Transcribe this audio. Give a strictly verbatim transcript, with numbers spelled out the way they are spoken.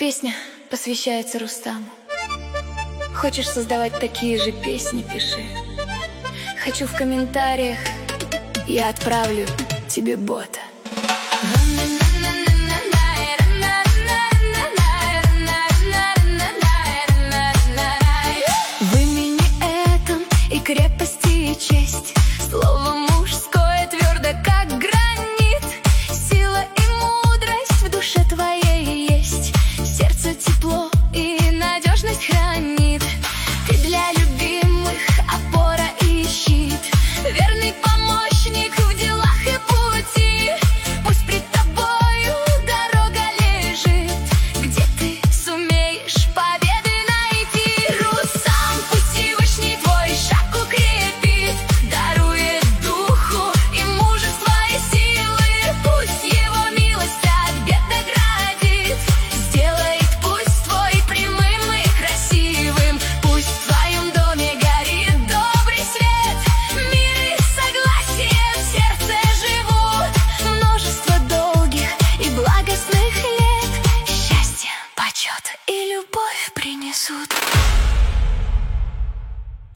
песня посвящается Рустаму. Хочешь создавать такие же песни, пиши. Хочу в комментариях, я отправлю тебе бота. В имени этом и крепости, и честь. Слово мужское твердо, как гранит. Сила и мудрость в душе твоей есть. Сердце тепло и надежность хранит. Ты для любимых опора и щит. Верный помощник в делах и пути. Пусть пред тобою дорога лежит, где ты сумеешь победы найти. Рустам, пусть Всевышний твой шаг укрепит, дарует духу и мужество и силы. Пусть его милость от бед оградит, сделает путь твой прямым и красивым. Пусть в твоем доме горит добрый свет, мир и согласие в сердце живут. Множество долгих и благостных лет, счастье, почет и любовь принесут.